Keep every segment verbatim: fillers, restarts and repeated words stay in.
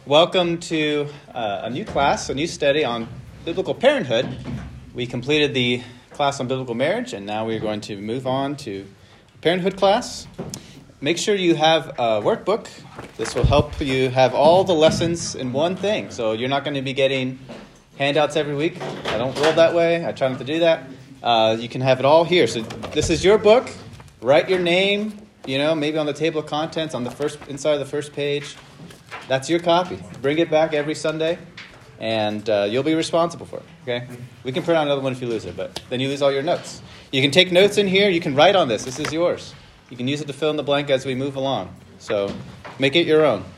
Welcome to uh, a new class, a new study on biblical parenthood. We completed the class on biblical marriage, and now we're going to move on to parenthood class. Make sure you have a workbook. This will help you have all the lessons in one thing. So you're not going to be getting handouts every week. I don't roll that way. I try not to do that. Uh, you can have it all here. So this is your book. Write your name, you know, maybe on the table of contents on the first inside of the first page. That's your copy. Bring it back every Sunday, and uh, you'll be responsible for it, okay? We can print out another one if you lose it, but then you lose all your notes. You can take notes in here. You can write on this. This is yours. You can use it to fill in the blank as we move along. So make it your own.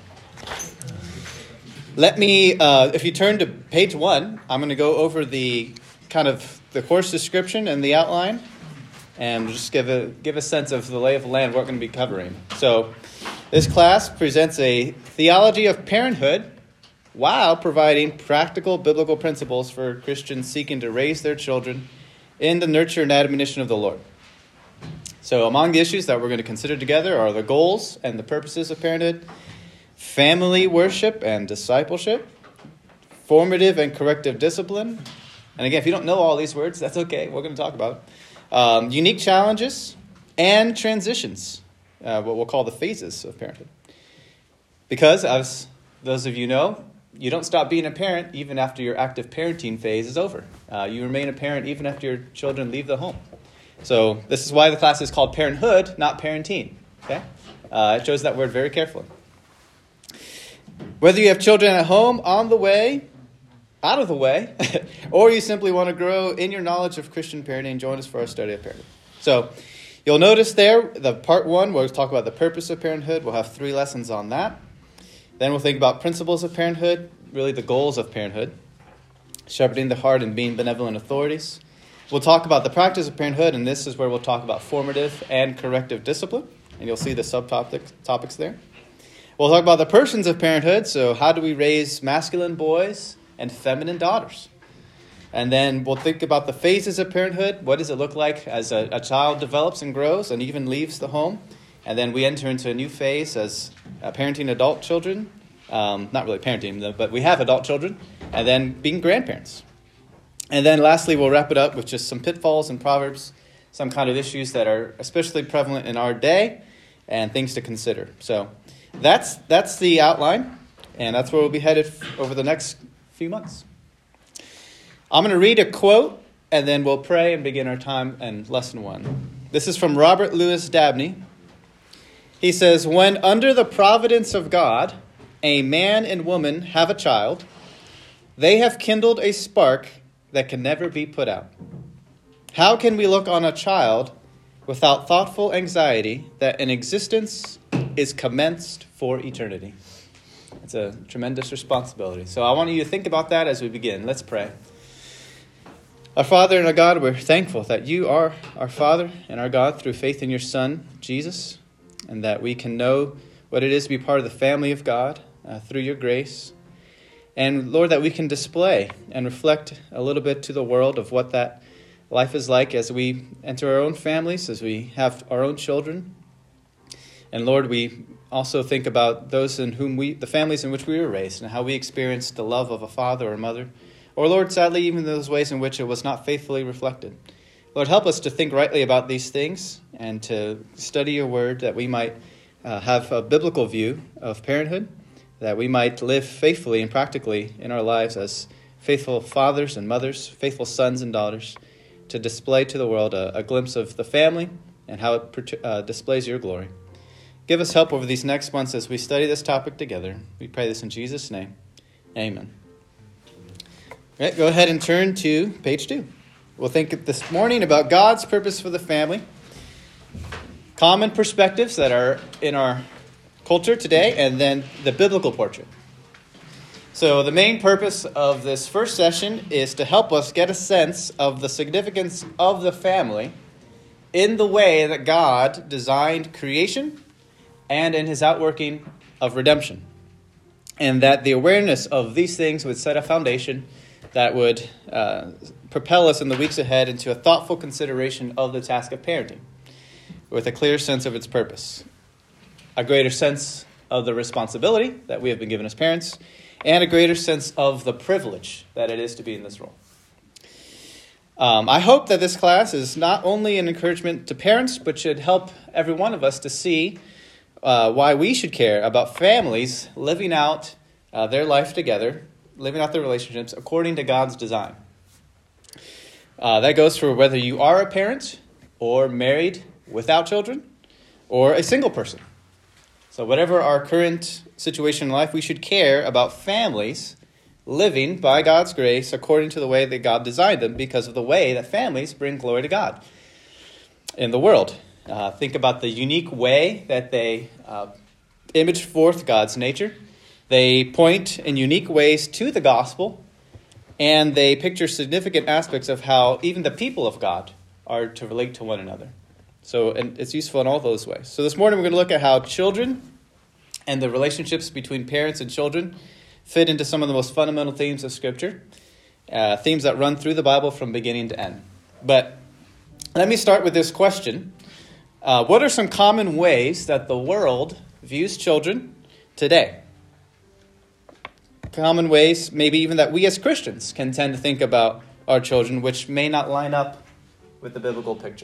Let me, uh, if you turn to page one, I'm going to go over the kind of the course description and the outline, and just give a give a sense of the lay of the land, what we're going to be covering. So this class presents a theology of parenthood while providing practical biblical principles for Christians seeking to raise their children in the nurture and admonition of the Lord. So among the issues that we're going to consider together are the goals and the purposes of parenthood, family worship and discipleship, formative and corrective discipline. And again, if you don't know all these words, that's okay. We're going to talk about it. Um, unique challenges and transitions, uh, what we'll call the phases of parenthood. Because, as those of you know, you don't stop being a parent even after your active parenting phase is over. Uh, you remain a parent even after your children leave the home. So this is why the class is called parenthood, not parenting. Okay, uh, it shows that word very carefully. Whether you have children at home, on the way, out of the way, or you simply want to grow in your knowledge of Christian parenting, join us for our study of parenthood. So you'll notice there, the part one, we'll talk about the purpose of parenthood. We'll have three lessons on that. Then we'll think about principles of parenthood, really the goals of parenthood, shepherding the heart and being benevolent authorities. We'll talk about the practice of parenthood, and this is where we'll talk about formative and corrective discipline, and you'll see the subtopic topics there. We'll talk about the persons of parenthood, so how do we raise masculine boys and feminine daughters? And then we'll think about the phases of parenthood. What does it look like as a, a child develops and grows and even leaves the home? And then we enter into a new phase as uh, parenting adult children. Um, not really parenting, but we have adult children. And then being grandparents. And then lastly, we'll wrap it up with just some pitfalls and proverbs, some kind of issues that are especially prevalent in our day and things to consider. So that's that's the outline, and that's where we'll be headed over the next few months. I'm going to read a quote, and then we'll pray and begin our time in lesson one. This is from Robert Louis Dabney. He says, "When under the providence of God, a man and woman have a child, they have kindled a spark that can never be put out. How can we look on a child without thoughtful anxiety that an existence is commenced for eternity?" It's a tremendous responsibility. So I want you to think about that as we begin. Let's pray. Our Father and our God, we're thankful that you are our Father and our God through faith in your Son, Jesus, and that we can know what it is to be part of the family of God uh, through your grace. And Lord, that we can display and reflect a little bit to the world of what that life is like as we enter our own families, as we have our own children. And Lord, we also think about those in whom we, the families in which we were raised, and how we experienced the love of a father or mother. Or Lord, sadly, even those ways in which it was not faithfully reflected. Lord, help us to think rightly about these things and to study your word, that we might uh, have a biblical view of parenthood, that we might live faithfully and practically in our lives as faithful fathers and mothers, faithful sons and daughters, to display to the world a, a glimpse of the family and how it uh, displays your glory. Give us help over these next months as we study this topic together. We pray this in Jesus' name. Amen. All right, go ahead and turn to page two. We'll think this morning about God's purpose for the family, common perspectives that are in our culture today, and then the biblical portrait. So the main purpose of this first session is to help us get a sense of the significance of the family in the way that God designed creation and in his outworking of redemption. And that the awareness of these things would set a foundation that would uh, propel us in the weeks ahead into a thoughtful consideration of the task of parenting with a clear sense of its purpose. A greater sense of the responsibility that we have been given as parents, and a greater sense of the privilege that it is to be in this role. Um, I hope that this class is not only an encouragement to parents, but should help every one of us to see uh, why we should care about families living out uh, their life together, living out their relationships according to God's design. Uh, that goes for whether you are a parent or married without children or a single person. So whatever our current situation in life, we should care about families living by God's grace according to the way that God designed them, because of the way that families bring glory to God in the world. Uh, think about the unique way that they uh, image forth God's nature. They point in unique ways to the gospel, and they picture significant aspects of how even the people of God are to relate to one another. So and it's useful in all those ways. So this morning we're going to look at how children and the relationships between parents and children fit into some of the most fundamental themes of Scripture, uh, themes that run through the Bible from beginning to end. But let me start with this question. Uh, what are some common ways that the world views children today? Common ways, maybe even that we as Christians can tend to think about our children, which may not line up with the biblical picture.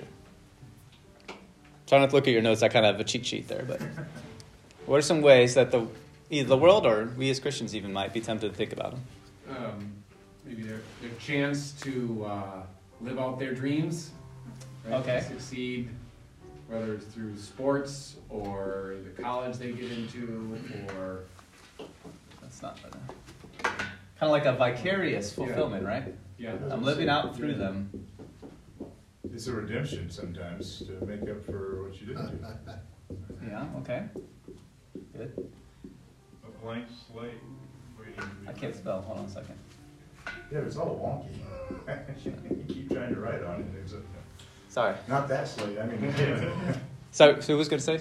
Try not to look at your notes. I kind of have a cheat sheet there. But what are some ways that the either the world or we as Christians even might be tempted to think about them? Um, maybe their, their chance to uh, live out their dreams, right? Okay. To succeed, whether it's through sports or the college they get into, or That's not better. Kind of like a vicarious fulfillment, Yeah. right? yeah, I'm living out through them. It's a redemption sometimes to make up for what you didn't do. Yeah, okay. Good. A blank slate waiting to be. I can't spell. Hold on a second. Yeah, it's all wonky. You keep trying to write on it. There's a, Sorry. not that slate, I mean. So, so who was going to say?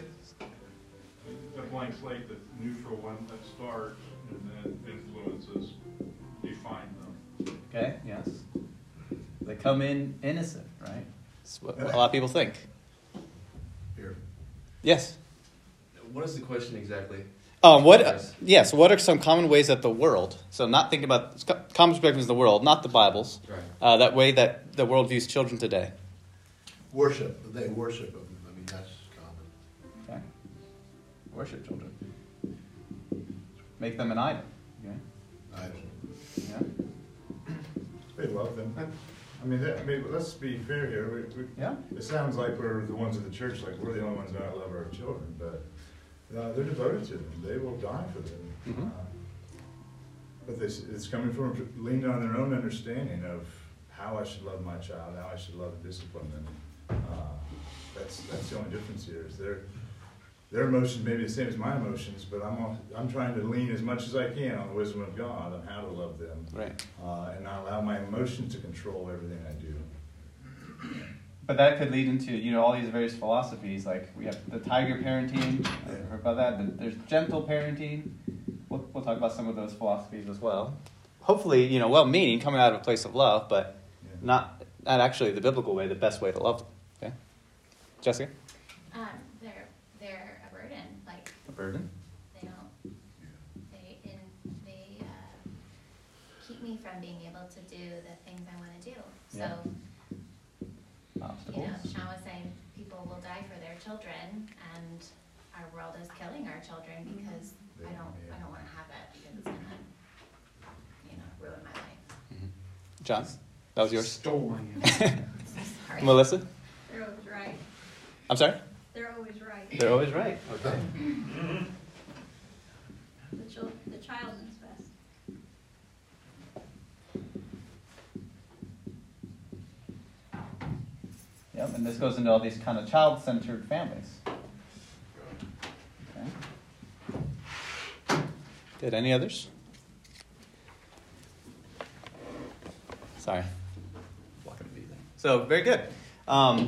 A blank slate that's neutral when that starts, and then influences define them. Okay, yes. They come in innocent, right? That's what a lot of people think. Here. Yes. What is the question exactly? Um, what? Yes. Yes. What are some common ways that the world? So, not thinking about common perspectives of the world, not the Bible's. Right. Uh, that way that the world views children today. Worship, they worship them. I mean, that's common. Okay. Worship children. Make them an idol. Okay. Idol. Yeah. They love them. I mean, that, I mean, let's be fair here. We, we, Yeah. It sounds like we're the ones at the church, like we're the only ones that love our children, but uh, they're devoted to them. They will die for them. Mhm. Uh, but this, it's coming from leaning on their own understanding of how I should love my child, how I should love and discipline them. Uh, that's that's the only difference here. Is their their emotions may be the same as my emotions, but I'm all, I'm trying to lean as much as I can on the wisdom of God on how to love them, Right. uh, and not allow my emotions to control everything I do. But that could lead into, you know, all these various philosophies. Like we have the tiger parenting. I've heard about that. There's gentle parenting. We'll, we'll talk about some of those philosophies as well. Hopefully, you know, well-meaning, coming out of a place of love, but Yeah. not not actually the biblical way, the best way to love them. Okay, Jessica. Um, they're they're a burden. Like A burden. they don't they in they uh, keep me from being able to do the things I want to do. So Yeah. you Obstacles. know, Sean was saying people will die for their children, and our world is killing our children because I don't I don't want to have it because it's gonna you know ruin my life. John, that was yours. stole my answer. Sorry. Melissa. They're always right. I'm sorry. They're always right. They're always right. Okay. The child, the child knows best. Yep, and this goes into all these kind of child-centered families. Okay. Good. Any others? Sorry. Blocking the there. So, very good. Um,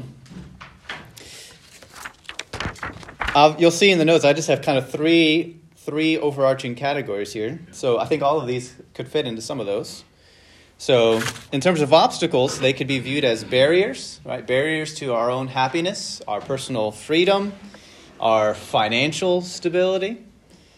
I'll, you'll see in the notes, I just have kind of three three overarching categories here. So I think all of these could fit into some of those. So in terms of obstacles, they could be viewed as barriers, right? Barriers to our own happiness, our personal freedom, our financial stability.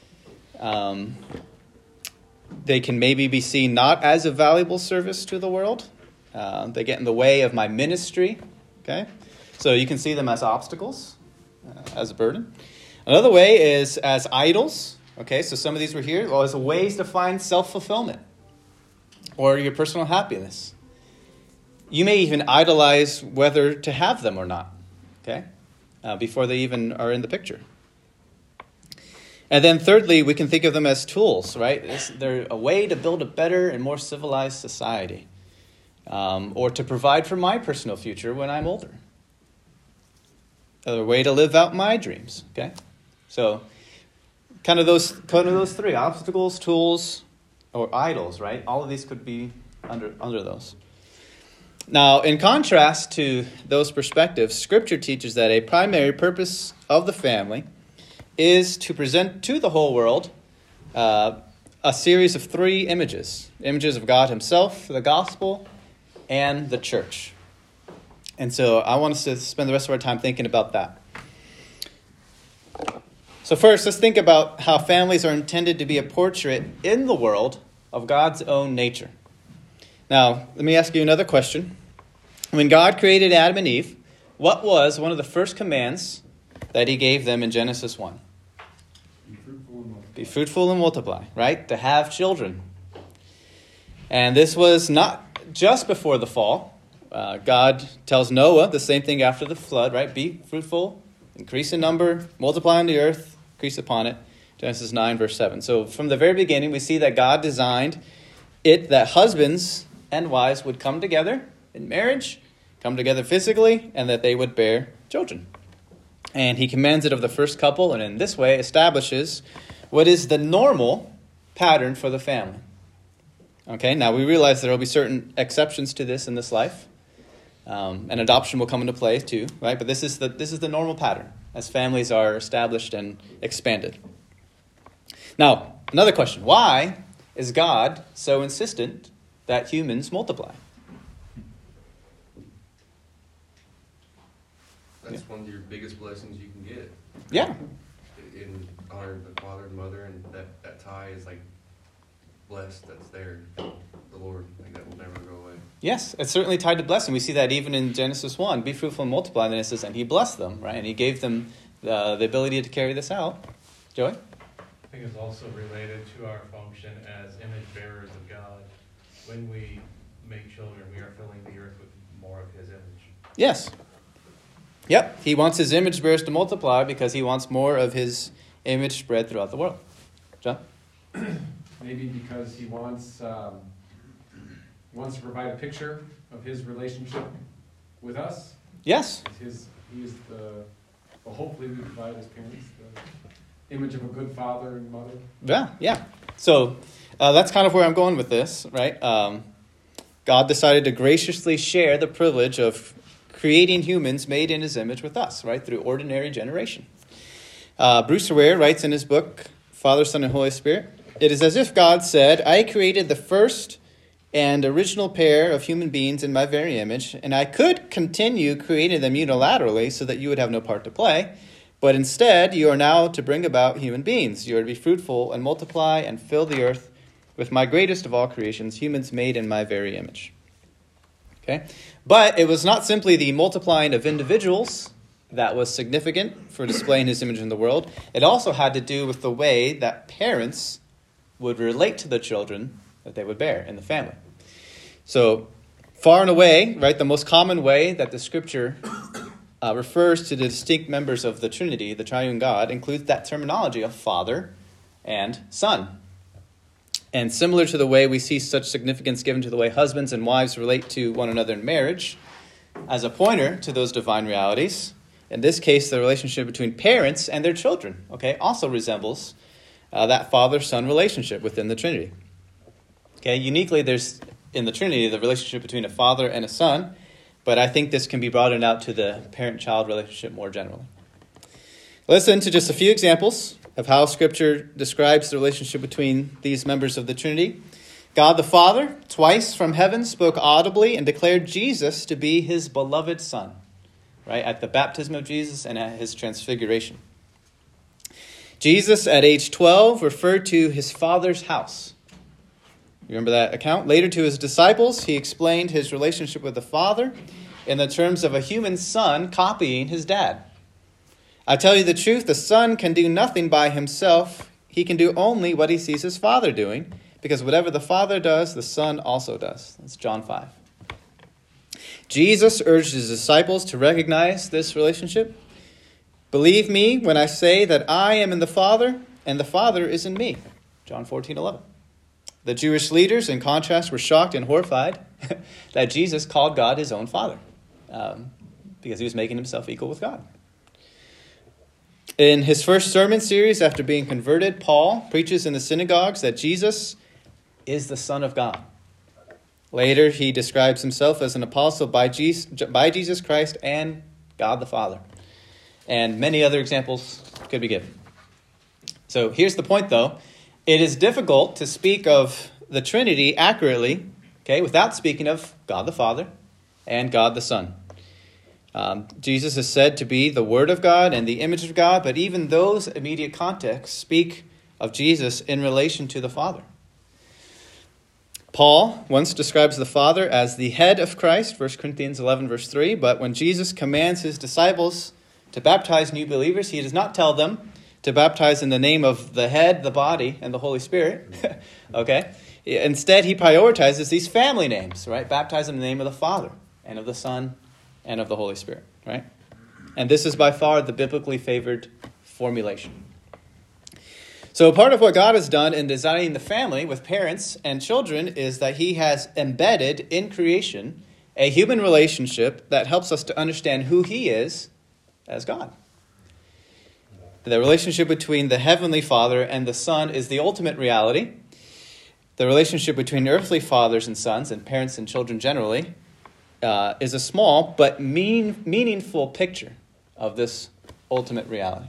Um, they can maybe be seen not as a valuable service to the world. Uh, they get in the way of my ministry. Okay, so you can see them as obstacles, uh, as a burden. Another way is as idols. Okay, so some of these were here. Well, as ways to find self-fulfillment or your personal happiness. You may even idolize whether to have them or not. Okay, uh, before they even are in the picture. And then thirdly, we can think of them as tools, right? It's, they're a way to build a better and more civilized society, um, or to provide for my personal future when I'm older. A way to live out my dreams, okay? So kind of those kind of those three, obstacles, tools, or idols, right? All of these could be under under those. Now, in contrast to those perspectives, Scripture teaches that a primary purpose of the family is to present to the whole world uh, a series of three images. Images of God himself, the gospel, and the church. And so I want us to spend the rest of our time thinking about that. So first, let's think about how families are intended to be a portrait in the world of God's own nature. Now, let me ask you another question. When God created Adam and Eve, what was one of the first commands that he gave them in Genesis one? Be fruitful and multiply. Be fruitful and multiply, right? To have children. And this was not just before the fall. Uh, God tells Noah the same thing after the flood, right? Be fruitful, increase in number, multiply on the earth, increase upon it. Genesis nine, verse seven. So from the very beginning, we see that God designed it that husbands and wives would come together in marriage, come together physically, and that they would bear children. And he commands it of the first couple, and in this way establishes what is the normal pattern for the family. Okay, now we realize there will be certain exceptions to this in this life. Um, and adoption will come into play too, right? But this is the this is the normal pattern as families are established and expanded. Now, another question. Why is God so insistent that humans multiply? That's one of your biggest blessings you can get. Yeah. In honoring the father and mother, and that, that tie is like blessed, that's there. The Lord, like that will never go away. Yes, it's certainly tied to blessing. We see that even in Genesis one. Be fruitful and multiply. And then it says, and he blessed them, right? And he gave them uh, the ability to carry this out. Joey? I think it's also related to our function as image bearers of God. When we make children, we are filling the earth with more of his image. Yes. Yep. He wants his image bearers to multiply because he wants more of his image spread throughout the world. John? Maybe because he wants um, he wants to provide a picture of his relationship with us. Yes. His he is the well, hopefully we provide as parents the image of a good father and mother. Yeah, yeah. So uh, that's kind of where I'm going with this, right? Um, God decided to graciously share the privilege of creating humans made in his image with us, right, through ordinary generation. Uh, Bruce Ware writes in his book, Father, Son, and Holy Spirit, it is as if God said, I created the first and original pair of human beings in my very image, and I could continue creating them unilaterally so that you would have no part to play, but instead you are now to bring about human beings. You are to be fruitful and multiply and fill the earth with my greatest of all creations, humans made in my very image. Okay? But it was not simply the multiplying of individuals that was significant for displaying his image in the world. It also had to do with the way that parents would relate to the children that they would bear in the family. So, far and away, right, the most common way that the Scripture uh, refers to the distinct members of the Trinity, the Triune God, includes that terminology of Father and Son. And similar to the way we see such significance given to the way husbands and wives relate to one another in marriage, as a pointer to those divine realities, in this case, the relationship between parents and their children, okay, also resembles uh, that father-son relationship within the Trinity. Okay, uniquely, there's in the Trinity the relationship between a father and a son, but I think this can be broadened out to the parent-child relationship more generally. Listen to just a few examples of how Scripture describes the relationship between these members of the Trinity. God the Father, twice from heaven, spoke audibly and declared Jesus to be his beloved Son, right, at the baptism of Jesus and at his transfiguration. Jesus, at age twelve, referred to his Father's house. You remember that account? Later, to his disciples, he explained his relationship with the Father in the terms of a human son copying his dad. I tell you the truth, the Son can do nothing by himself. He can do only what he sees his Father doing, because whatever the Father does, the Son also does. That's John five. Jesus urged his disciples to recognize this relationship. Believe me when I say that I am in the Father, and the Father is in me. John fourteen eleven. The Jewish leaders, in contrast, were shocked and horrified that Jesus called God his own Father, um, because he was making himself equal with God. In his first sermon series after being converted, Paul preaches in the synagogues that Jesus is the Son of God. Later, he describes himself as an apostle by Jesus, by Jesus Christ and God the Father. And many other examples could be given. So here's the point, though. It is difficult to speak of the Trinity accurately, okay, without speaking of God the Father and God the Son. Um, Jesus is said to be the Word of God and the image of God, but even those immediate contexts speak of Jesus in relation to the Father. Paul once describes the Father as the head of Christ, First Corinthians eleven, verse three, but when Jesus commands his disciples to baptize new believers, he does not tell them to baptize in the name of the head, the body, and the Holy Spirit. Okay? Instead, he prioritizes these family names, right? Baptize in the name of the Father and of the Son and of the Holy Spirit, right? And this is by far the biblically favored formulation. So part of what God has done in designing the family with parents and children is that he has embedded in creation a human relationship that helps us to understand who he is as God. The relationship between the Heavenly Father and the Son is the ultimate reality. The relationship between earthly fathers and sons, and parents and children generally, uh, is a small but mean, meaningful picture of this ultimate reality.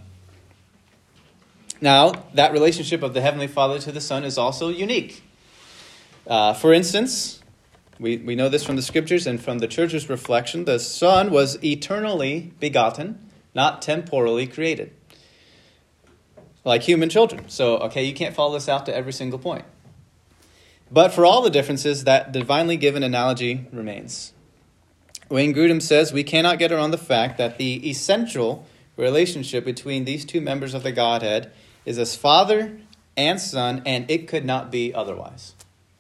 Now, that relationship of the Heavenly Father to the Son is also unique. Uh, for instance, we, we know this from the Scriptures and from the Church's reflection, the Son was eternally begotten, not temporally created, like human children. So, okay, you can't follow this out to every single point. But for all the differences, that divinely given analogy remains. Wayne Grudem says, we cannot get around the fact that the essential relationship between these two members of the Godhead is as Father and Son, and it could not be otherwise.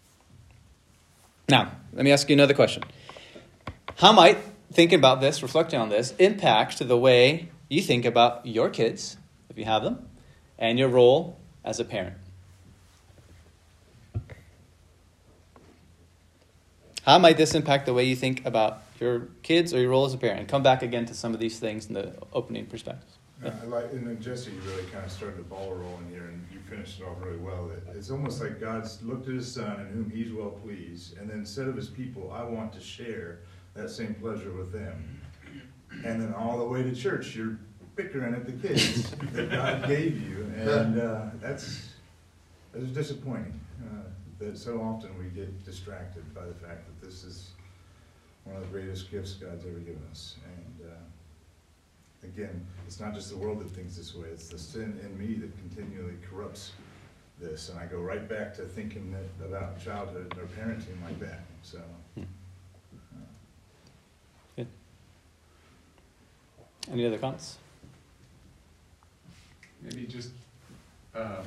Now, let me ask you another question. How might thinking about this, reflecting on this, impact the way you think about your kids, if you have them, and your role as a parent? How might this impact the way you think about your kids or your role as a parent? And come back again to some of these things in the opening perspectives. Uh, I like, and then Jesse, you really kind of started the ball rolling here, and you finished it off really well. That it's almost like God's looked at his Son, in whom he's well pleased, and then said of his people, I want to share that same pleasure with them. And then all the way to church, you're bickering at the kids that God gave you, and uh, that's that's disappointing. Uh, that so often we get distracted by the fact that this is one of the greatest gifts God's ever given us. And uh, again, it's not just the world that thinks this way, it's the sin in me that continually corrupts this. And I go right back to thinking that about childhood or parenting like that. So, uh, Good. Any other comments? Maybe just um,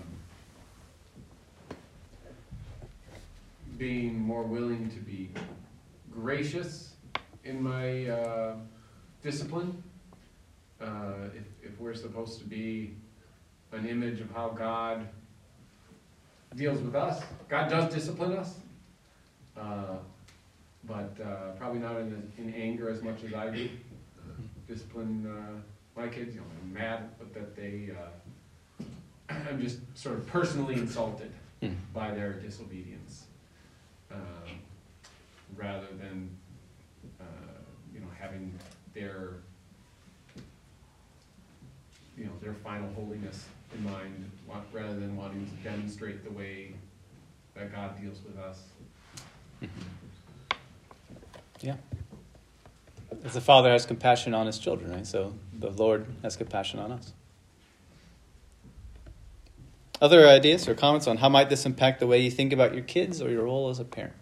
being more willing to be gracious in my uh, discipline. Uh, if, if we're supposed to be an image of how God deals with us, God does discipline us, uh, but uh, probably not in, in anger as much as I do. Discipline uh, my kids, you know, I'm mad, but that they, uh, I'm just sort of personally insulted Mm. by their disobedience, uh, rather than, uh, you know, having their, you know, their final holiness in mind, want, rather than wanting to demonstrate the way that God deals with us. Mm-hmm. Yeah. As the Father has compassion on his children, right? So the Lord has compassion on us. Other ideas or comments on how might this impact the way you think about your kids or your role as a parent?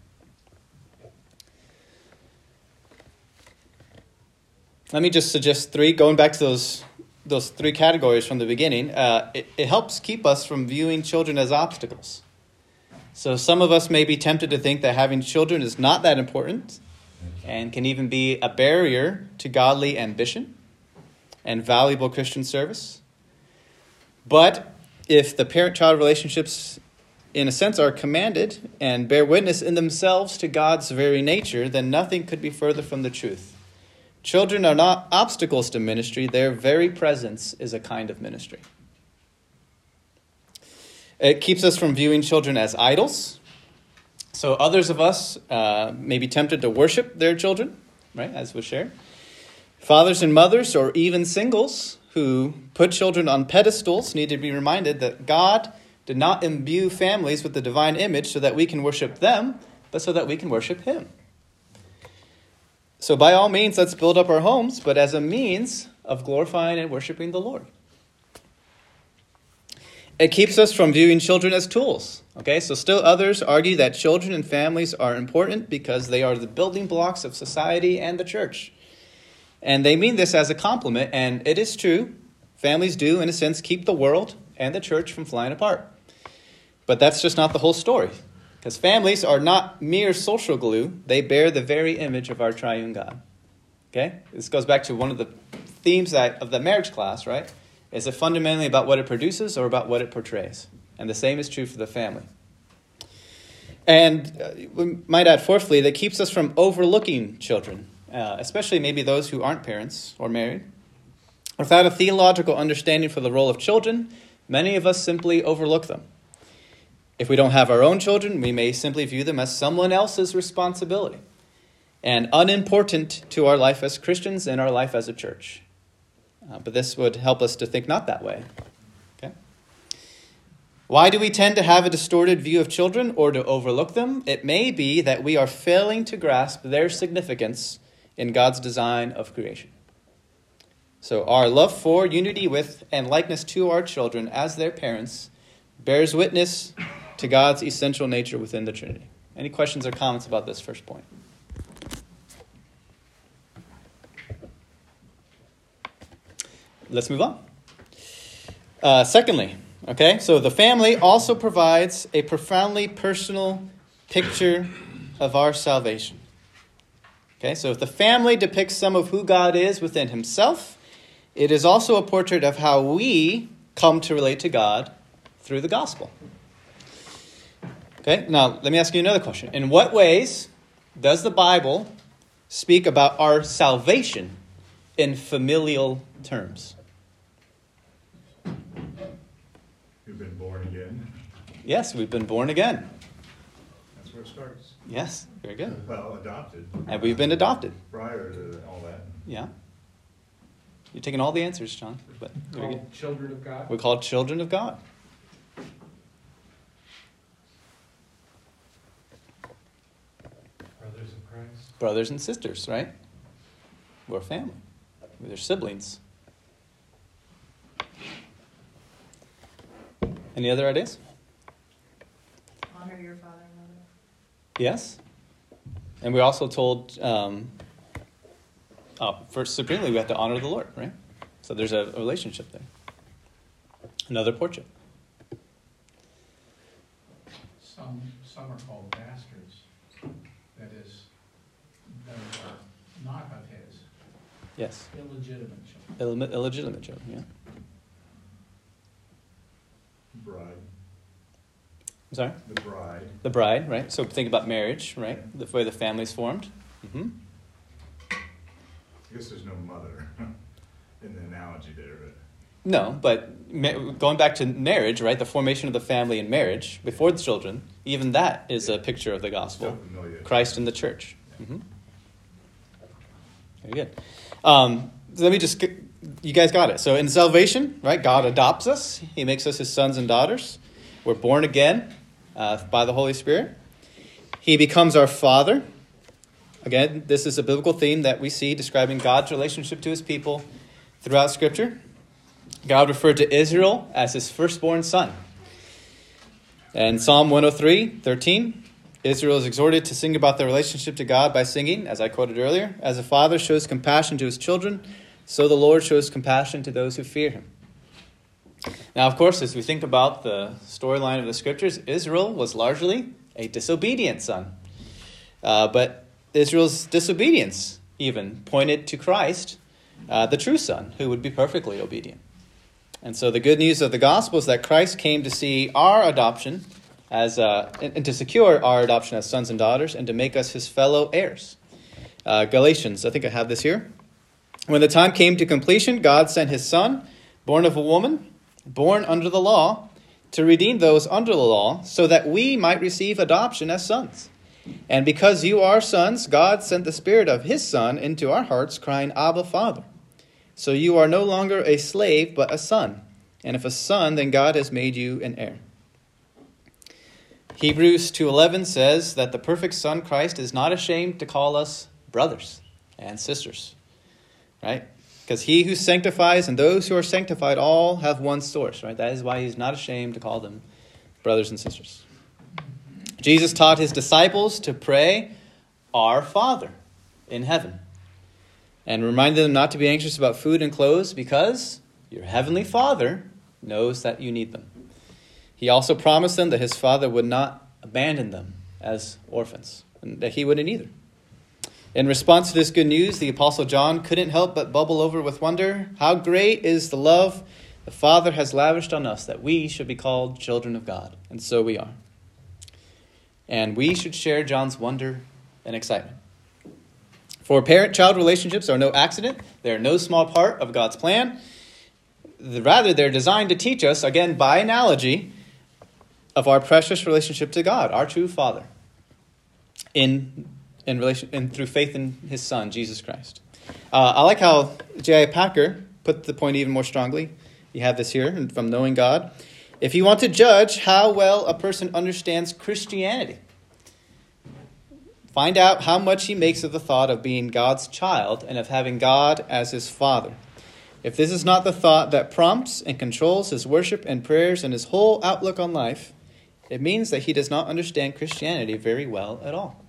Let me just suggest three, going back to those those three categories from the beginning. Uh, it, it helps keep us from viewing children as obstacles. So some of us may be tempted to think that having children is not that important and can even be a barrier to godly ambition and valuable Christian service. But if the parent-child relationships, in a sense, are commanded and bear witness in themselves to God's very nature, then nothing could be further from the truth. Children are not obstacles to ministry. Their very presence is a kind of ministry. It keeps us from viewing children as idols. So others of us uh, may be tempted to worship their children, right, as was shared. Fathers and mothers, or even singles who put children on pedestals, need to be reminded that God did not imbue families with the divine image so that we can worship them, but so that we can worship him. So by all means, let's build up our homes, but as a means of glorifying and worshiping the Lord. It keeps us from viewing children as tools. Okay, so still others argue that children and families are important because they are the building blocks of society and the church. And they mean this as a compliment, and it is true. Families do, in a sense, keep the world and the church from flying apart. But that's just not the whole story. Because families are not mere social glue. They bear the very image of our triune God. Okay? This goes back to one of the themes that, of the marriage class, right? Is it fundamentally about what it produces or about what it portrays? And the same is true for the family. And uh, we might add, fourthly, that keeps us from overlooking children, uh, especially maybe those who aren't parents or married. Without a theological understanding for the role of children, many of us simply overlook them. If we don't have our own children, we may simply view them as someone else's responsibility and unimportant to our life as Christians and our life as a church. Uh, but this would help us to think not that way. Okay? Why do we tend to have a distorted view of children or to overlook them? It may be that we are failing to grasp their significance in God's design of creation. So our love for, unity with, and likeness to our children as their parents bears witness to God's essential nature within the Trinity. Any questions or comments about this first point? Let's move on. Uh, secondly, okay, so the family also provides a profoundly personal picture of our salvation. Okay, so if the family depicts some of who God is within himself, it is also a portrait of how we come to relate to God through the gospel. Okay, now let me ask you another question. In what ways does the Bible speak about our salvation in familial terms? You've been born again. Yes, we've been born again. That's where it starts. Yes, very good. Well, adopted. And we've been adopted. Prior to all that. Yeah. You're taking all the answers, John. But very good. Called children of God. We're called children of God. Brothers in Christ. Brothers and sisters, right? We're a family. We're siblings. Any other ideas? Honor your father and mother. Yes. And we're also told, um, uh, first, supremely, we have to honor the Lord, right? So there's a, a relationship there. Another portrait. Some, some are called bastards. That is, that are not of his. Yes. Illegitimate children. Ill- illegitimate children, yeah. Bride. I'm sorry? The bride. The bride, right? So think about marriage, right? The way the family's formed. Mm-hmm. I guess there's no mother in the analogy there. But No, but ma- going back to marriage, right? The formation of the family in marriage before the children, even that is a picture of the gospel. Still familiar. Christ in the church. Mm-hmm. Very good. Um, so let me just, get, you guys got it. So in salvation, right? God adopts us. He makes us his sons and daughters. We're born again uh, by the Holy Spirit. He becomes our Father. Again, this is a biblical theme that we see describing God's relationship to his people throughout Scripture. God referred to Israel as his firstborn son. And Psalm one oh three, thirteen, Israel is exhorted to sing about their relationship to God by singing, as I quoted earlier, as a father shows compassion to his children, so the Lord shows compassion to those who fear him. Now, of course, as we think about the storyline of the scriptures, Israel was largely a disobedient son. Uh, but Israel's disobedience even pointed to Christ, uh, the true son, who would be perfectly obedient. And so the good news of the gospel is that Christ came to see our adoption as uh, and, and to secure our adoption as sons and daughters and to make us his fellow heirs. Uh, Galatians, I think I have this here. When the time came to completion, God sent his son, born of a woman, born under the law, to redeem those under the law, so that we might receive adoption as sons. And because you are sons, God sent the Spirit of his Son into our hearts, crying, Abba, Father. So you are no longer a slave, but a son. And if a son, then God has made you an heir. Hebrews two eleven says that the perfect Son, Christ, is not ashamed to call us brothers and sisters. Right? Because he who sanctifies and those who are sanctified all have one source. Right? That is why he's not ashamed to call them brothers and sisters. Jesus taught his disciples to pray, Our Father in heaven, and reminded them not to be anxious about food and clothes because your heavenly Father knows that you need them. He also promised them that his Father would not abandon them as orphans, and that he wouldn't either. In response to this good news, the Apostle John couldn't help but bubble over with wonder. How great is the love the Father has lavished on us that we should be called children of God. And so we are. And we should share John's wonder and excitement. For parent-child relationships are no accident. They are no small part of God's plan. Rather, they're designed to teach us, again, by analogy, of our precious relationship to God, our true Father, in in relation and through faith in his Son, Jesus Christ. Uh, I like how J I Packer put the point even more strongly. You have this here from Knowing God. If you want to judge how well a person understands Christianity, find out how much he makes of the thought of being God's child and of having God as his Father. If this is not the thought that prompts and controls his worship and prayers and his whole outlook on life, it means that he does not understand Christianity very well at all.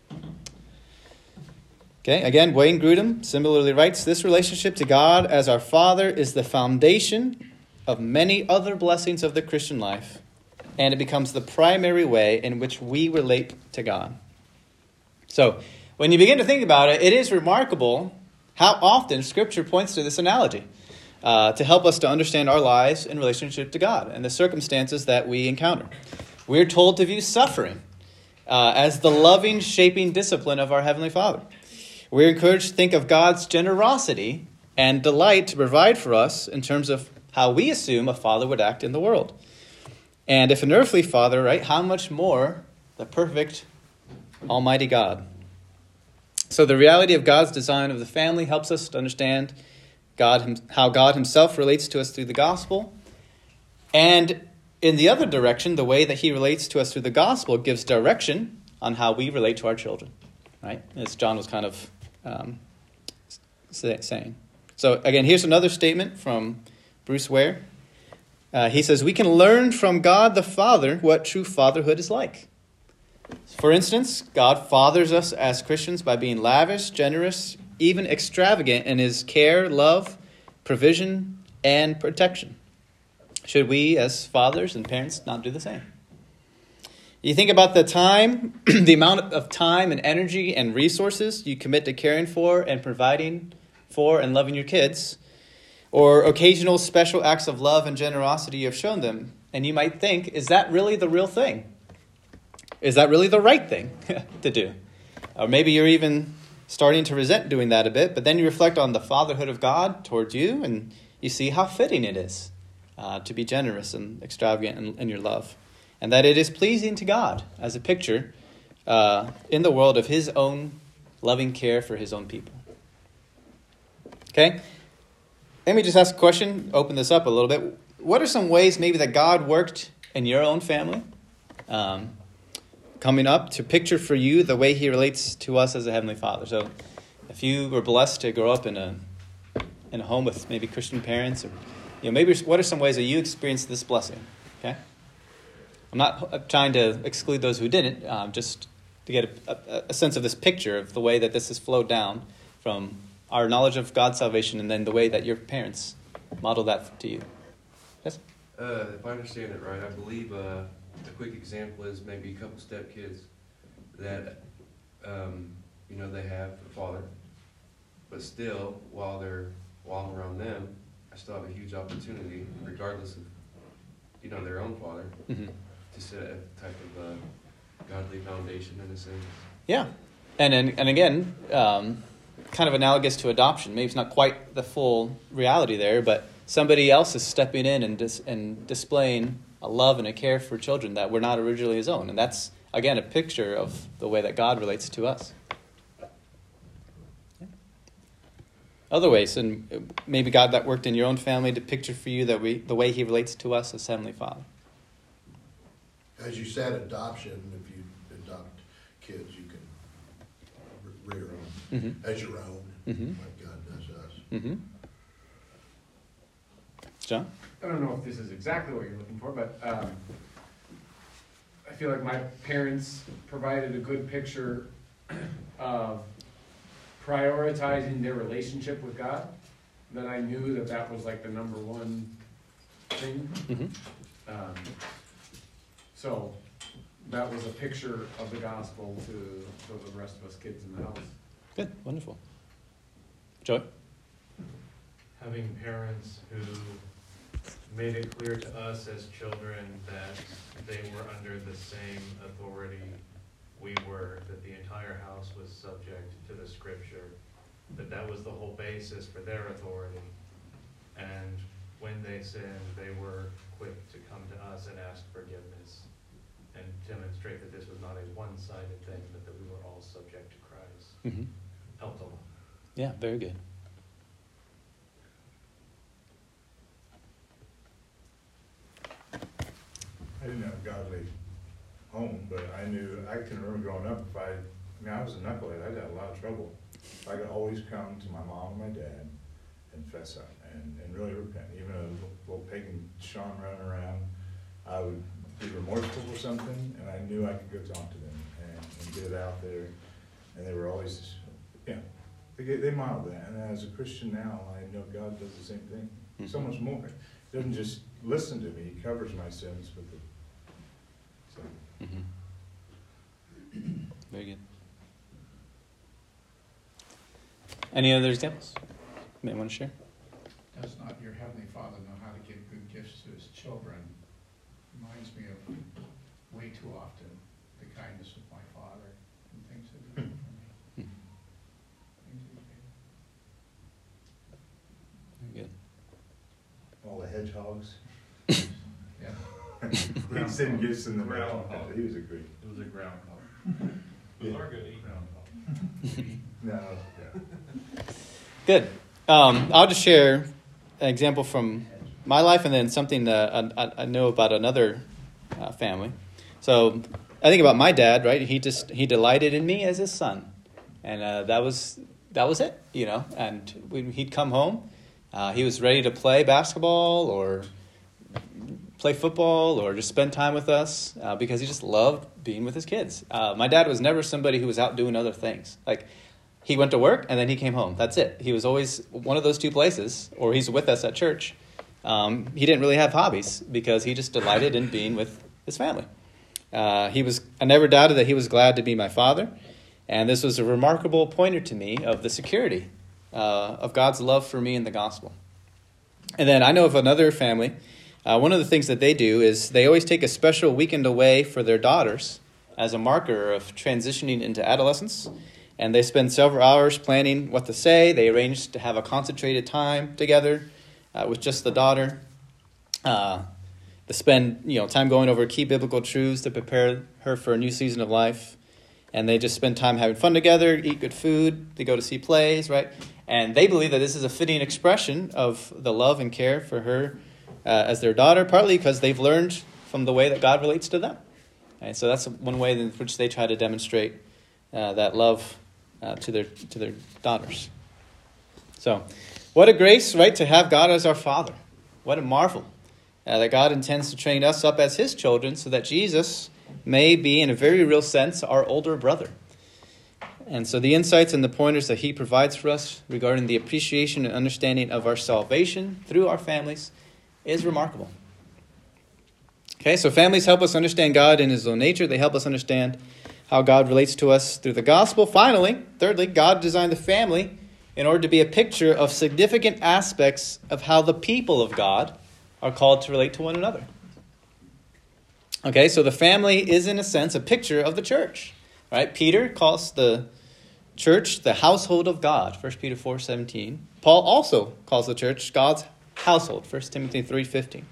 Okay, again, Wayne Grudem similarly writes, this relationship to God as our Father is the foundation of many other blessings of the Christian life, and it becomes the primary way in which we relate to God. So, when you begin to think about it, it is remarkable how often Scripture points to this analogy uh, to help us to understand our lives in relationship to God and the circumstances that we encounter. We're told to view suffering uh, as the loving, shaping discipline of our Heavenly Father. We're encouraged to think of God's generosity and delight to provide for us in terms of how we assume a father would act in the world. And if an earthly father, right, how much more the perfect Almighty God. So the reality of God's design of the family helps us to understand God, how God himself relates to us through the gospel. And in the other direction, the way that he relates to us through the gospel gives direction on how we relate to our children. Right? As John was kind of um, saying. So again, here's another statement from Bruce Ware. Uh, he says, we can learn from God the Father what true fatherhood is like. For instance, God fathers us as Christians by being lavish, generous, even extravagant in his care, love, provision, and protection. Should we, as fathers and parents, not do the same? You think about the time, the amount of time and energy and resources you commit to caring for and providing for and loving your kids, or occasional special acts of love and generosity you have shown them. And you might think, is that really the real thing? Is that really the right thing to do? Or maybe you're even starting to resent doing that a bit, but then you reflect on the fatherhood of God towards you, and you see how fitting it is uh, to be generous and extravagant in, in your love. And that it is pleasing to God as a picture uh, in the world of his own loving care for his own people. Okay? Let me just ask a question, open this up a little bit. What are some ways maybe that God worked in your own family um, coming up to picture for you the way he relates to us as a Heavenly Father? So if you were blessed to grow up in a in a home with maybe Christian parents, or you know, maybe what are some ways that you experienced this blessing? Okay? I'm not trying to exclude those who didn't, um, just to get a, a, a sense of this picture of the way that this has flowed down from our knowledge of God's salvation and then the way that your parents modeled that to you. Yes? Uh, if I understand it right, I believe uh, a quick example is maybe a couple stepkids that, um, you know, they have a father, but still, while they're while I'm around them, I still have a huge opportunity, regardless of, you know, their own father, Mm-hmm. to set a type of uh, godly foundation in a sense. Yeah. And, and, and again, um, kind of analogous to adoption. Maybe it's not quite the full reality there, but somebody else is stepping in and dis- and displaying a love and a care for children that were not originally his own. And that's, again, a picture of the way that God relates to us. Yeah. Other ways, and maybe God that worked in your own family to picture for you that we, the way he relates to us as Heavenly Father. As you said, adoption, if you adopt kids, you can re- rear them Mm-hmm. as your own, Mm-hmm. like God does us. Mm-hmm. John? I don't know if this is exactly what you're looking for, but um, I feel like my parents provided a good picture of prioritizing their relationship with God, that I knew that that was like the number one thing. Mm-hmm. Um, so that was a picture of the gospel to, to the rest of us kids in the house. Good. Wonderful. Joy? Having parents who made it clear to us as children that they were under the same authority we were, that the entire house was subject to the scripture, that that was the whole basis for their authority. And when they sinned, they were quick to come to us and ask forgiveness and demonstrate that this was not a one-sided thing, but that we were all subject to Christ. Mm-hmm. Helped a lot. Yeah, very good. I didn't have a godly home, but I knew, I can remember growing up, if I, I mean, I was a knucklehead, I got a lot of trouble. I could always come to my mom and my dad and fess up and, and really repent. Even a little, little pagan Sean running around, I would be remorseful for something, and I knew I could go talk to them and, and get it out there. And they were always, you know, they, they modeled that. And as a Christian now, I know God does the same thing. Mm-hmm. So much more. He doesn't just listen to me, he covers my sins with the, so. Mm-hmm. Very good. Any other examples you may want to share? Does not your Heavenly Father know how to give good gifts to his children? Reminds me of way too often the kindness of my father and things that he did for me. Things he did. Very good. All the hedgehogs. Yeah. He sent gifts in the mail. Groundhog. He was a great. It was a groundhog. Those are good, eat groundhog. No, yeah. Good. Um, I'll just share an example from my life and then something that I, I know about another uh, family. So I think about my dad, right? He just, he delighted in me as his son. And uh, that was that was it, you know. And when he'd come home, uh, he was ready to play basketball or play football or just spend time with us uh, because he just loved being with his kids. Uh, my dad was never somebody who was out doing other things. Like, he went to work and then he came home. That's it. He was always one of those two places, or he's with us at church. Um, he didn't really have hobbies because he just delighted in being with his family. Uh, he was. I never doubted that he was glad to be my father, and this was a remarkable pointer to me of the security uh, of God's love for me in the gospel. And then I know of another family. Uh, one of the things that they do is they always take a special weekend away for their daughters as a marker of transitioning into adolescence. And they spend several hours planning what to say. They arrange to have a concentrated time together uh, with just the daughter. Uh, they spend you know time going over key biblical truths to prepare her for a new season of life. And they just spend time having fun together, eat good food. They go to see plays, right? And they believe that this is a fitting expression of the love and care for her uh, as their daughter, partly because they've learned from the way that God relates to them. And so that's one way in which they try to demonstrate uh, that love Uh, to their to their daughters. So, what a grace, right, to have God as our Father. What a marvel. uh, that God intends to train us up as his children so that Jesus may be, in a very real sense, our older brother. And so the insights and the pointers that he provides for us regarding the appreciation and understanding of our salvation through our families is remarkable. Okay, so families help us understand God in his own nature. They help us understand how God relates to us through the gospel. Finally, thirdly, God designed the family in order to be a picture of significant aspects of how the people of God are called to relate to one another. Okay, so the family is, in a sense, a picture of the church. Right? Peter calls the church the household of God, First Peter four seventeen. Paul also calls the church God's household, First Timothy three fifteen.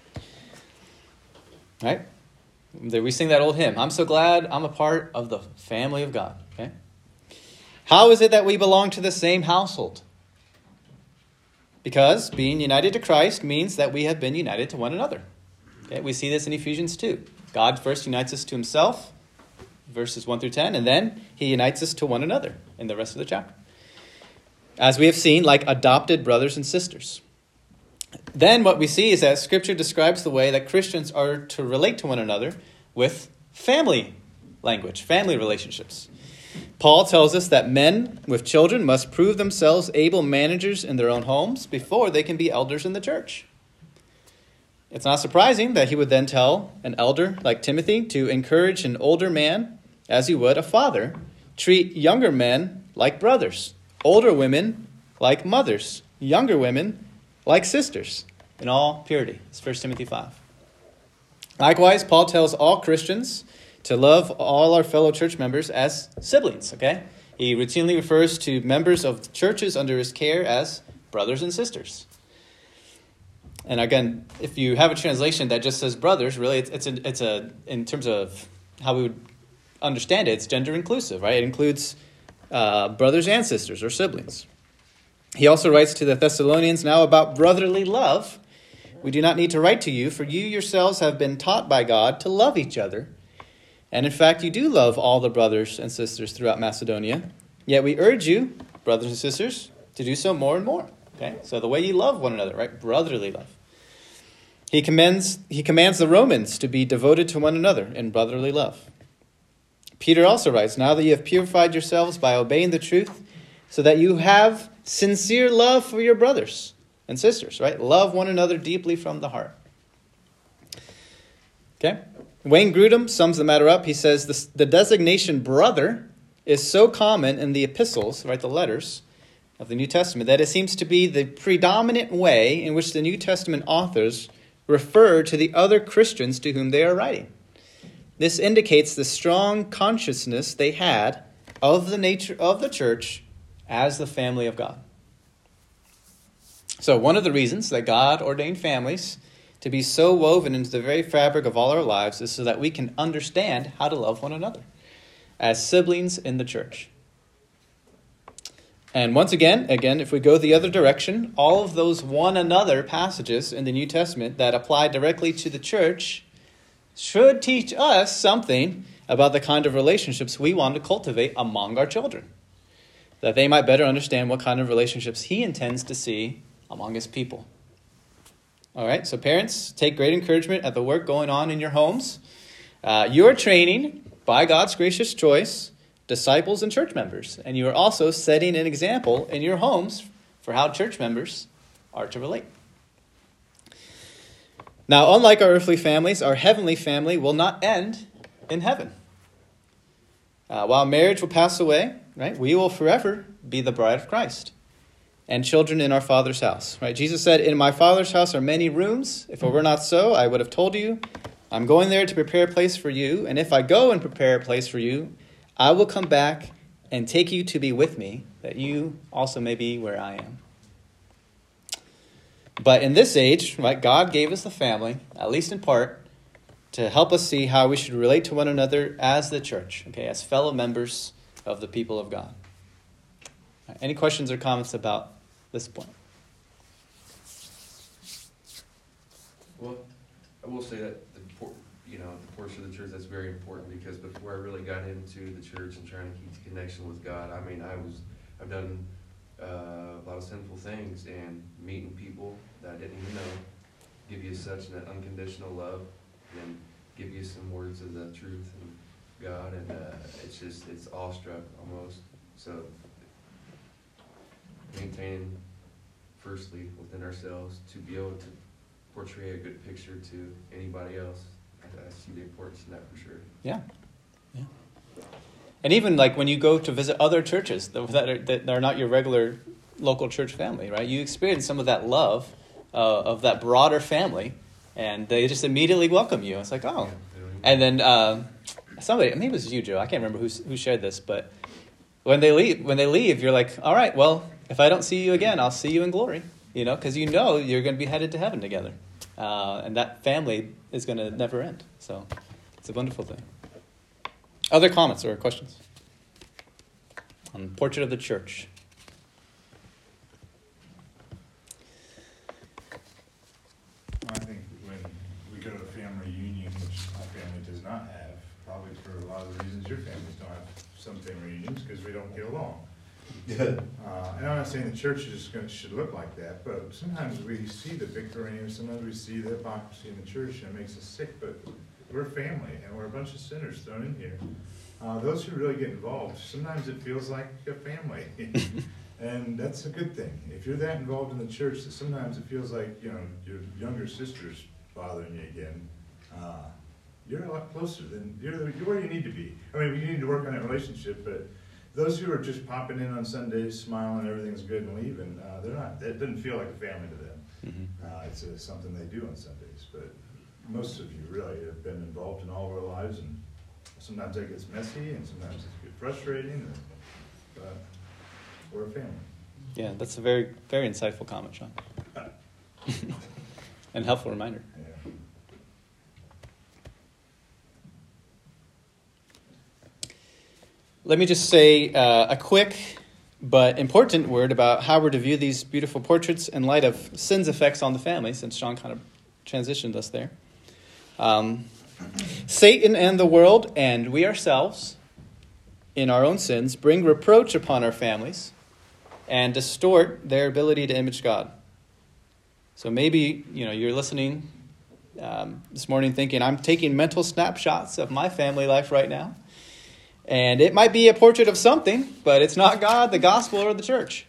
Right? We sing that old hymn, I'm so glad I'm a part of the family of God. Okay? How is it that we belong to the same household? Because being united to Christ means that we have been united to one another. Okay? We see this in Ephesians two. God first unites us to himself, verses one through ten, and then he unites us to one another in the rest of the chapter. As we have seen, like adopted brothers and sisters. Then what we see is that Scripture describes the way that Christians are to relate to one another with family language, family relationships. Paul tells us that men with children must prove themselves able managers in their own homes before they can be elders in the church. It's not surprising that he would then tell an elder like Timothy to encourage an older man as he would a father, treat younger men like brothers, older women like mothers, younger women like sisters, in all purity. It's First Timothy five. Likewise, Paul tells all Christians to love all our fellow church members as siblings, okay? He routinely refers to members of churches under his care as brothers and sisters. And again, if you have a translation that just says brothers, really, it's, it's, a, it's a, in terms of how we would understand it, it's gender inclusive, right? It includes uh, brothers and sisters or siblings. He also writes to the Thessalonians now about brotherly love. We do not need to write to you, for you yourselves have been taught by God to love each other. And in fact, you do love all the brothers and sisters throughout Macedonia. Yet we urge you, brothers and sisters, to do so more and more. Okay? So the way you love one another, right? Brotherly love. He commends, he commands the Romans to be devoted to one another in brotherly love. Peter also writes, now that you have purified yourselves by obeying the truth, so that you have sincere love for your brothers and sisters, right? Love one another deeply from the heart. Okay? Wayne Grudem sums the matter up. He says, the, the designation brother is so common in the epistles, right, the letters of the New Testament, that it seems to be the predominant way in which the New Testament authors refer to the other Christians to whom they are writing. This indicates the strong consciousness they had of the nature of the church as the family of God. So one of the reasons that God ordained families to be so woven into the very fabric of all our lives is so that we can understand how to love one another as siblings in the church. And once again, again, if we go the other direction, all of those one another passages in the New Testament that apply directly to the church should teach us something about the kind of relationships we want to cultivate among our children, that they might better understand what kind of relationships he intends to see among his people. All right, so parents, take great encouragement at the work going on in your homes. Uh, you're training, by God's gracious choice, disciples and church members. And you are also setting an example in your homes for how church members are to relate. Now, unlike our earthly families, our heavenly family will not end in heaven. Uh, while marriage will pass away, right, we will forever be the bride of Christ and children in our Father's house. Right? Jesus said, in my Father's house are many rooms. If it were not so, I would have told you. I'm going there to prepare a place for you. And if I go and prepare a place for you, I will come back and take you to be with me, that you also may be where I am. But in this age, right, God gave us the family, at least in part, to help us see how we should relate to one another as the church, okay, as fellow members of the people of God. Right, any questions or comments about this point? Well, I will say that the por- you know the portion of the church that's very important, because before I really got into the church and trying to keep the connection with God, I mean, I was I've done uh, a lot of sinful things and meeting people that I didn't even know, give you such an unconditional love, and then give you some words of the truth and God, and uh, it's just, it's awestruck almost. So maintaining firstly within ourselves to be able to portray a good picture to anybody else. I, I see the importance in that for sure. Yeah. Yeah. And even like when you go to visit other churches that are, that are not your regular local church family, right? You experience some of that love uh, of that broader family, and they just immediately welcome you. It's like, oh. And then uh, somebody, maybe it was you, Joe. I can't remember who who shared this, but when they leave, when they leave, you're like, all right, well, if I don't see you again, I'll see you in glory, you know, because you know you're going to be headed to heaven together, uh, and that family is going to never end. So it's a wonderful thing. Other comments or questions on the portrait of the church? I think when we go to a family reunion, which my family does not have, probably for a lot of the reasons your families don't have some family reunions, because we don't get along. uh, and I'm not saying the church is gonna, should look like that, but sometimes we see the bickering, sometimes we see the hypocrisy in the church, and it makes us sick, but we're family, and we're a bunch of sinners thrown in here. Uh, those who really get involved, sometimes it feels like a family. And that's a good thing. If you're that involved in the church, that sometimes it feels like, you know, your younger sister's bothering you again. Uh, you're a lot closer than, you're, you're where you need to be. I mean, you need to work on that relationship, but those who are just popping in on Sundays, smiling, everything's good and leaving, uh, they're not, it doesn't feel like a family to them. Mm-hmm. uh, it's uh, something they do on Sundays. But most of you really have been involved in all of our lives, and sometimes that gets messy, and sometimes it gets frustrating, and, but we're a family. Yeah, that's a very, very insightful comment, Sean. And helpful reminder. Yeah. Let me just say uh, a quick but important word about how we're to view these beautiful portraits in light of sin's effects on the family, since Sean kind of transitioned us there. Um, Satan and the world, and we ourselves, in our own sins, bring reproach upon our families and distort their ability to image God. So maybe, you know, you're listening um, this morning thinking, I'm taking mental snapshots of my family life right now. And it might be a portrait of something, but it's not God, the gospel, or the church.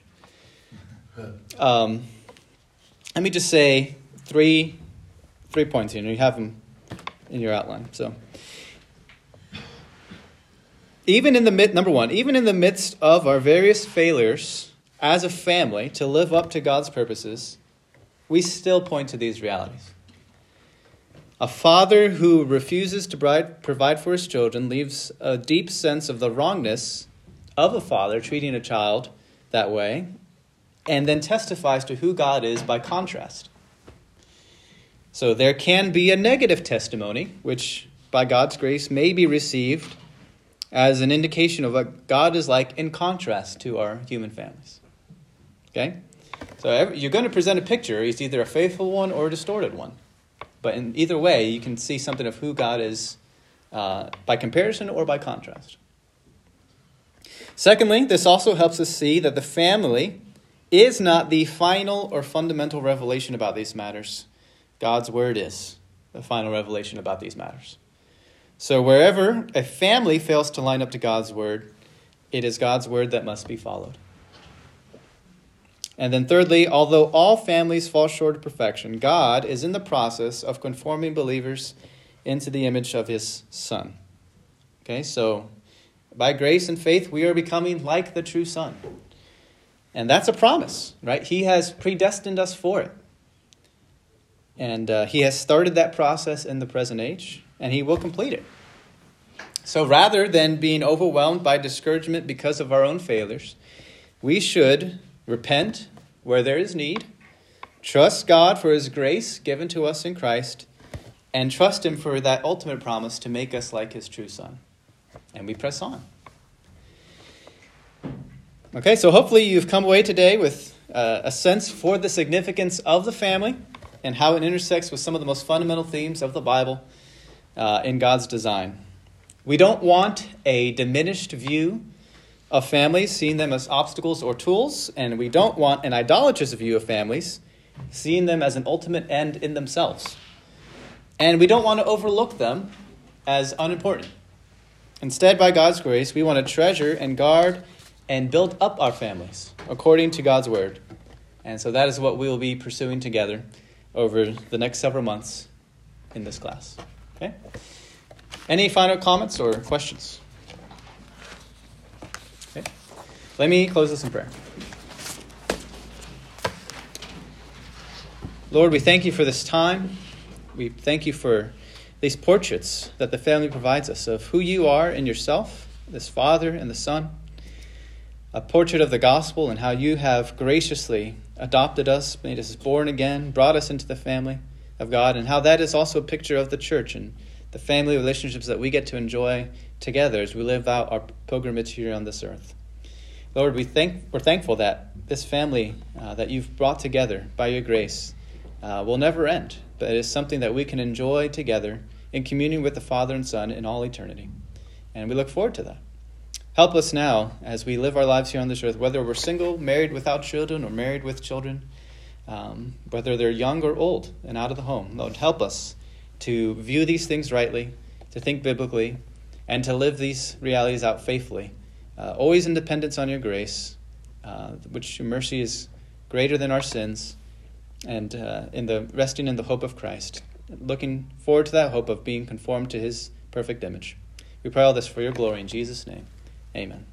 Um, let me just say three three points here. You have them in your outline. So, even in the mid, number one, even in the midst of our various failures as a family to live up to God's purposes, we still point to these realities. A father who refuses to provide for his children leaves a deep sense of the wrongness of a father treating a child that way, and then testifies to who God is by contrast. So there can be a negative testimony, which by God's grace may be received as an indication of what God is like in contrast to our human families. Okay? So you're going to present a picture. It's either a faithful one or a distorted one. But in either way, you can see something of who God is uh, by comparison or by contrast. Secondly, this also helps us see that the family is not the final or fundamental revelation about these matters. God's word is the final revelation about these matters. So wherever a family fails to line up to God's word, it is God's word that must be followed. And then thirdly, although all families fall short of perfection, God is in the process of conforming believers into the image of his Son. Okay, so by grace and faith, we are becoming like the true Son. And that's a promise, right? He has predestined us for it. And uh, he has started that process in the present age, and he will complete it. So rather than being overwhelmed by discouragement because of our own failures, we should repent where there is need, trust God for his grace given to us in Christ, and trust him for that ultimate promise to make us like his true Son. And we press on. Okay, so hopefully you've come away today with uh, a sense for the significance of the family and how it intersects with some of the most fundamental themes of the Bible uh, in God's design. We don't want a diminished view of families, seeing them as obstacles or tools, and we don't want an idolatrous view of families, seeing them as an ultimate end in themselves. And we don't want to overlook them as unimportant. Instead, by God's grace, we want to treasure and guard and build up our families according to God's word. And so that is what we will be pursuing together over the next several months in this class. Okay? Any final comments or questions? Okay. Let me close this in prayer. Lord, we thank you for this time. We thank you for these portraits that the family provides us of who you are in yourself, this Father and the Son. A portrait of the gospel and how you have graciously adopted us, made us born again, brought us into the family of God, and how that is also a picture of the church and the family relationships that we get to enjoy together as we live out our pilgrimage here on this earth. Lord, we thank, we're thankful that this family uh, that you've brought together by your grace uh, will never end, but it is something that we can enjoy together in communion with the Father and Son in all eternity. And we look forward to that. Help us now as we live our lives here on this earth, whether we're single, married without children, or married with children, um, whether they're young or old and out of the home. Lord, help us to view these things rightly, to think biblically, and to live these realities out faithfully, uh, always in dependence on your grace, uh, which your mercy is greater than our sins, and uh, in the resting in the hope of Christ, looking forward to that hope of being conformed to his perfect image. We pray all this for your glory in Jesus' name. Amen.